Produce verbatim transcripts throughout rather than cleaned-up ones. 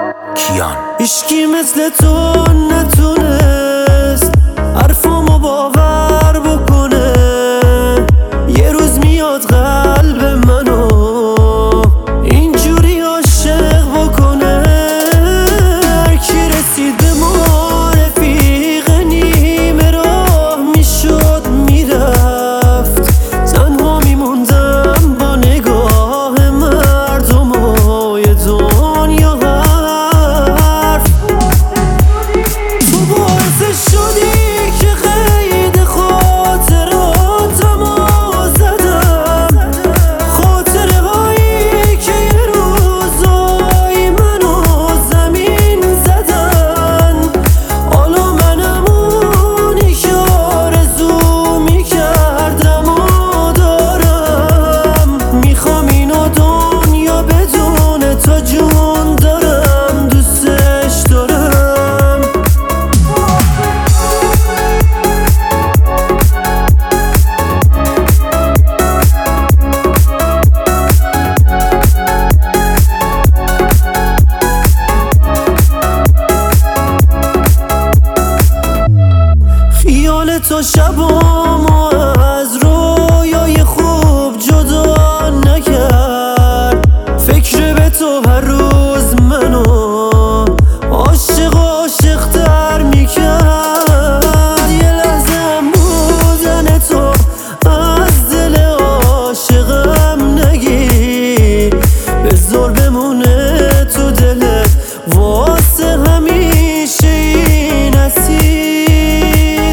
کیان. هیچکی مثل تو نتونست حرفامو باور بکنه. یه روز میاد قلب منو اینجوری عاشق بکنه. هر کی رسید به ما رفیق نیمه راه میشد میرفت. تنها میموندم با نگاه مردم و یه دنیا حرف. تو باعث شدی که قید خاطراتمو زدم. خاطره هایی که یه روزایی منو زمین زدن. حالا منم اونی که آرزو میکردم و دارم. میخوام اینو دنیا بدونه تا جون دارم دوستش دارم. خیال تو شبامو از رویای خوب جدا نکرد. فکر به تو هر روز منو عاشق عاشق تر میکرد. یه لحظه هم بودن تو از دل عاشقم نگیر. بذار بمونه تو دلت واسه همیشه این اسیر.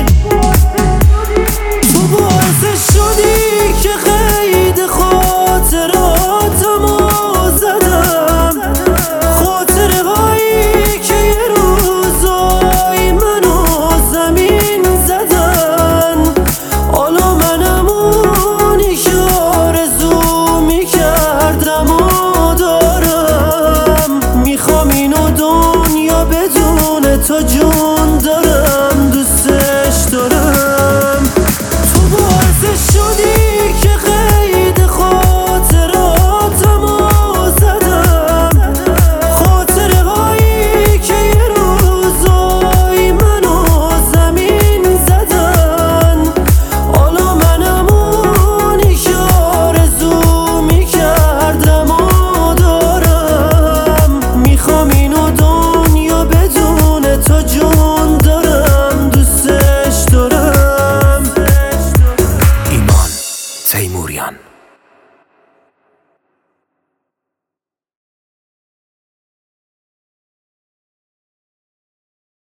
تو باعث شدی که قید خاطراتمو زدم. خاطره هایی که یه روزایی منو زمین زدن. حالا منم اونی که آرزو میکردم و دارم. میخوام اینو دنیا بدونه تا جون دارم دوستش دارم. تو باعث شدی که قید خاطراتمو زدم. خاطره هایی که یه روزایی منو زمین زدن. حالا منم اونی که آرزو میکردم و دارم. میخوام اینو دنیا بدونه تا جون دارم دوستش دارم. ایمان تیموریان.